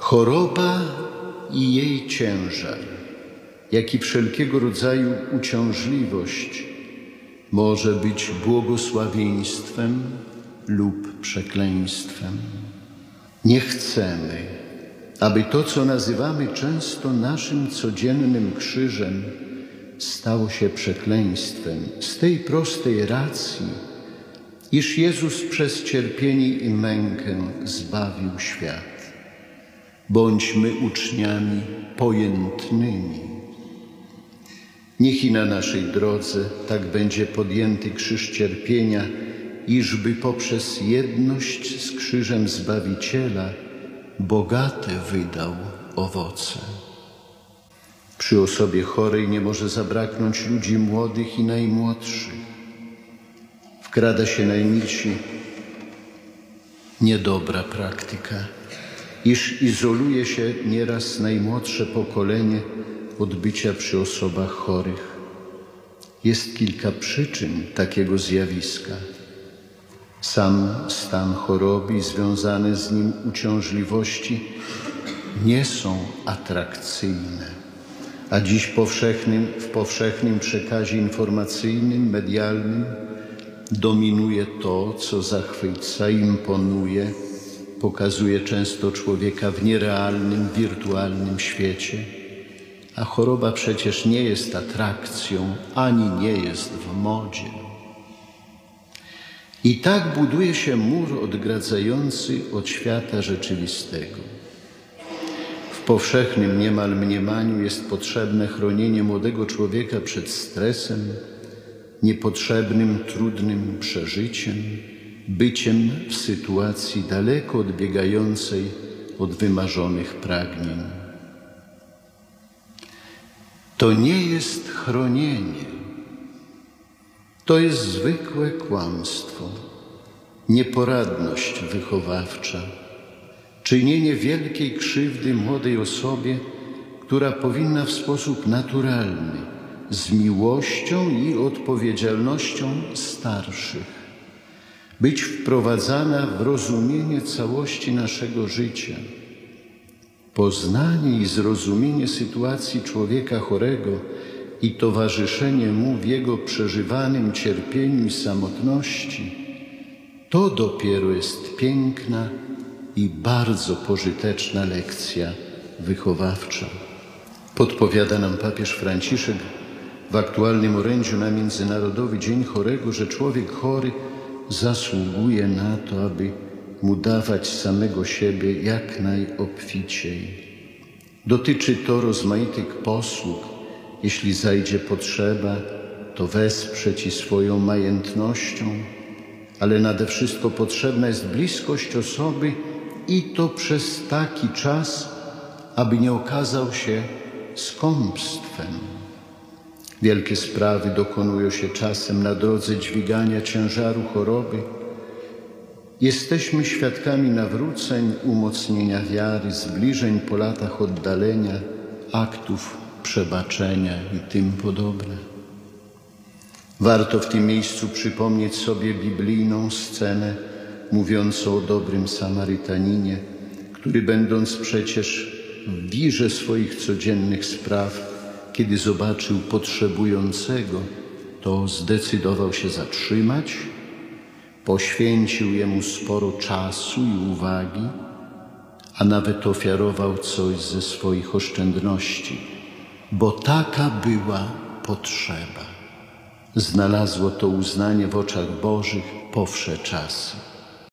Choroba i jej ciężar, jak i wszelkiego rodzaju uciążliwość może być błogosławieństwem lub przekleństwem. Nie chcemy, aby to, co nazywamy często naszym codziennym krzyżem, stało się przekleństwem z tej prostej racji, iż Jezus przez cierpienie i mękę zbawił świat. Bądźmy uczniami pojętnymi. Niech i na naszej drodze tak będzie podjęty krzyż cierpienia, iżby poprzez jedność z krzyżem Zbawiciela bogate wydał owoce. Przy osobie chorej nie może zabraknąć ludzi młodych i najmłodszych. Wkrada się najmilsi niedobra praktyka, iż izoluje się nieraz najmłodsze pokolenie od bycia przy osobach chorych. Jest kilka przyczyn takiego zjawiska. Sam stan choroby i związane z nim uciążliwości nie są atrakcyjne, a dziś w powszechnym przekazie informacyjnym, medialnym dominuje to, co zachwyca, imponuje, pokazuje często człowieka w nierealnym, wirtualnym świecie. A choroba przecież nie jest atrakcją, ani nie jest w modzie. I tak buduje się mur odgradzający od świata rzeczywistego. W powszechnym niemal mniemaniu jest potrzebne chronienie młodego człowieka przed stresem, niepotrzebnym, trudnym przeżyciem, byciem w sytuacji daleko odbiegającej od wymarzonych pragnień. To nie jest chronienie, to jest zwykłe kłamstwo, nieporadność wychowawcza, czynienie wielkiej krzywdy młodej osobie, która powinna w sposób naturalny, z miłością i odpowiedzialnością starszych, być wprowadzana w rozumienie całości naszego życia. Poznanie i zrozumienie sytuacji człowieka chorego i towarzyszenie mu w jego przeżywanym cierpieniu i samotności, to dopiero jest piękna i bardzo pożyteczna lekcja wychowawcza. Podpowiada nam papież Franciszek w aktualnym orędziu na Międzynarodowy Dzień Chorego, że człowiek chory zasługuje na to, aby mu dawać samego siebie jak najobficiej. Dotyczy to rozmaitych posług. Jeśli zajdzie potrzeba, to wesprzeć i swoją majętnością, ale nade wszystko potrzebna jest bliskość osoby i to przez taki czas, aby nie okazał się skąpstwem. Wielkie sprawy dokonują się czasem na drodze dźwigania ciężaru choroby. Jesteśmy świadkami nawróceń, umocnienia wiary, zbliżeń po latach oddalenia, aktów przebaczenia i tym podobne. Warto w tym miejscu przypomnieć sobie biblijną scenę mówiącą o dobrym Samarytaninie, który będąc przecież w wirze swoich codziennych spraw, kiedy zobaczył potrzebującego, to zdecydował się zatrzymać, poświęcił jemu sporo czasu i uwagi, a nawet ofiarował coś ze swoich oszczędności, bo taka była potrzeba. Znalazło to uznanie w oczach Bożych po wsze czasy.